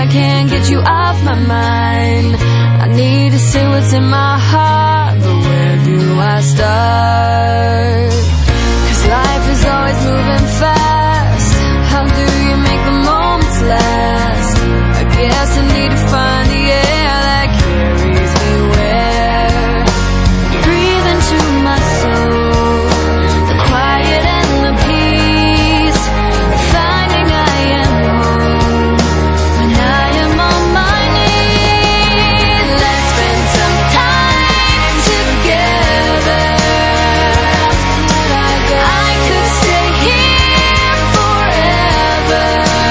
can't get you off my mind. I need to say what's in my heart, but where do I start? 'Cause life is always moving fast. How do you make the moments last? I guess I need to find the air that carries me where. Breathe into my soul, the quiet and the peace, finding I am home when I am on my knees. Let's spend some time together. I could stay here forever.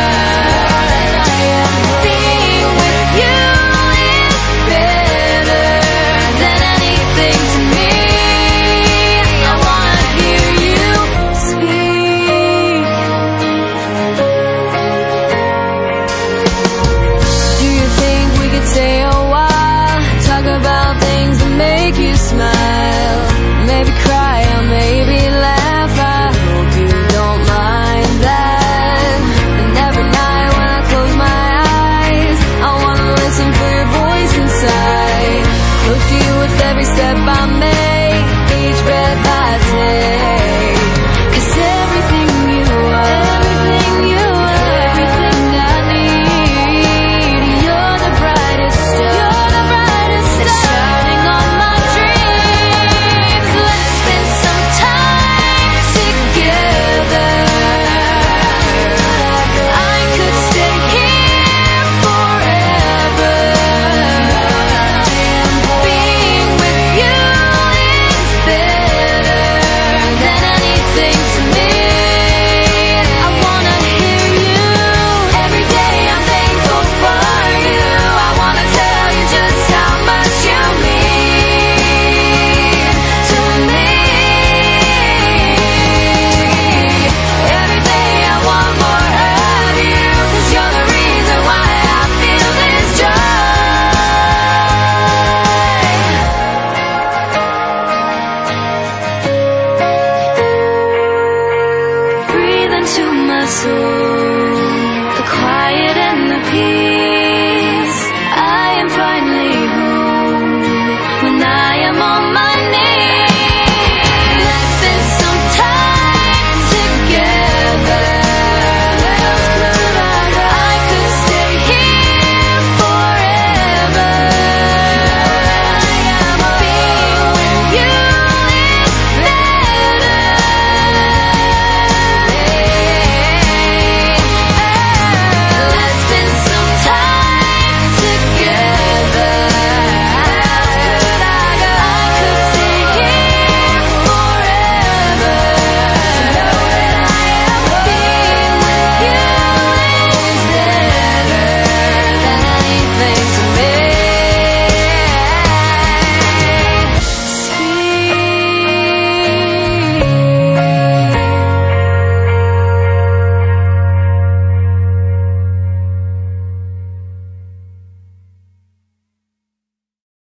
Being with you is better than anything to me. I wanna hear you speak. Do you think we could stay a while? Talk about things that make you smile. Maybe